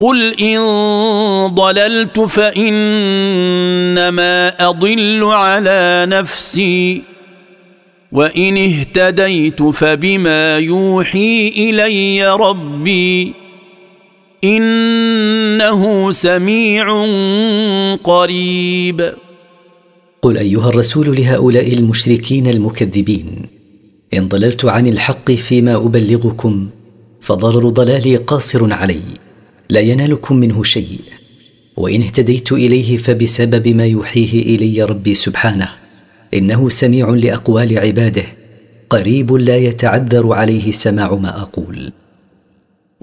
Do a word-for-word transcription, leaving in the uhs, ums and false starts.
قل إن ضللت فإنما أضل على نفسي وإن اهتديت فبما يوحي إلي ربي إنه سميع قريب. قل أيها الرسول لهؤلاء المشركين المكذبين: إن ضللت عن الحق فيما أبلغكم فضرر ضلالي قاصر علي لا ينالكم منه شيء، وإن اهتديت إليه فبسبب ما يوحيه إلي ربي سبحانه، إنه سميع لأقوال عباده قريب لا يتعذر عليه سماع ما أقول.